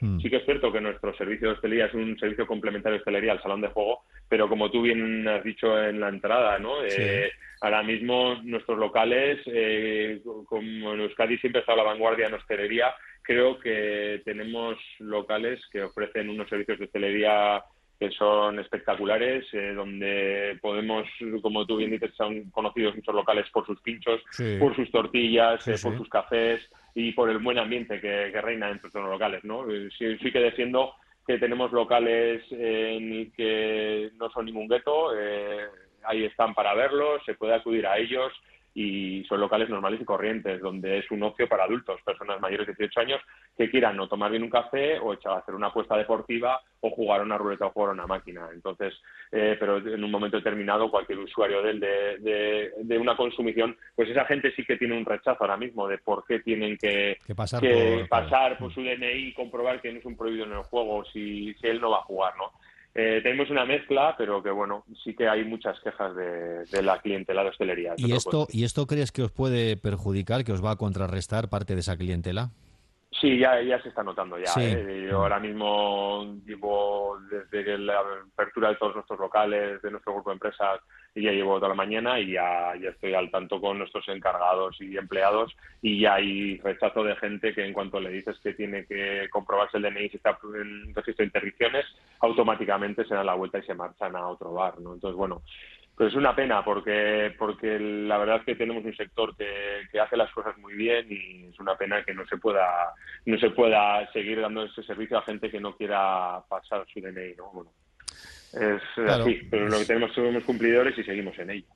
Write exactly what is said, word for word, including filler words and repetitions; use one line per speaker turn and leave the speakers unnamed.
Mm.
Sí que es cierto que nuestro servicio de hostelería es un servicio complementario de hostelería al salón de juego, pero como tú bien has dicho en la entrada, ¿no?
Sí.
Eh, ahora mismo nuestros locales, eh, como en Euskadi siempre está a la vanguardia en hostelería, creo que tenemos locales que ofrecen unos servicios de hostelería que son espectaculares, eh, donde podemos, como tú bien dices, son conocidos muchos locales por sus pinchos,
Sí,
por sus tortillas,
sí,
eh, por
sí.
sus cafés y por el buen ambiente que, que reina dentro de los locales, ¿no? Eh, Sí, sí que defiendo que tenemos locales eh, en el que no son ningún gueto, eh, ahí están para verlos, se puede acudir a ellos y son locales normales y corrientes, donde es un ocio para adultos, personas mayores de dieciocho años que quieran o tomar bien un café o echar a hacer una apuesta deportiva o jugar a una ruleta o jugar a una máquina. Entonces, eh, pero en un momento determinado cualquier usuario de, de, de, de una consumición, pues esa gente sí que tiene un rechazo ahora mismo de por qué tienen que,
Que pasar
que
por... Claro.
pasar por
Mm.
su D N I y comprobar que no es un prohibido en el juego si, si él no va a jugar, ¿no? Eh, tenemos una mezcla, pero que bueno, sí que hay muchas quejas de, de la clientela de hostelería, eso
¿Y
te lo puedo
esto,
decir.
¿Y esto crees que os puede perjudicar, que os va a contrarrestar parte de esa clientela?
Sí, ya, ya se está notando ya,
Sí.
¿eh? Yo
Mm.
ahora mismo llevo desde que la apertura de todos nuestros locales, de nuestro grupo de empresas, y ya llevo toda la mañana y ya, ya estoy al tanto con nuestros encargados y empleados y ya hay rechazo de gente que en cuanto le dices que tiene que comprobarse el D N I si está en registro de interdicciones, automáticamente se dan la vuelta y se marchan a otro bar, ¿no? Entonces, bueno, pues es una pena porque porque la verdad es que tenemos un sector que, que hace las cosas muy bien y es una pena que no se pueda no se pueda seguir dando ese servicio a gente que no quiera pasar su D N I, ¿no? Bueno, es
Claro,
así, pero lo que
es,
tenemos somos cumplidores y seguimos en ello.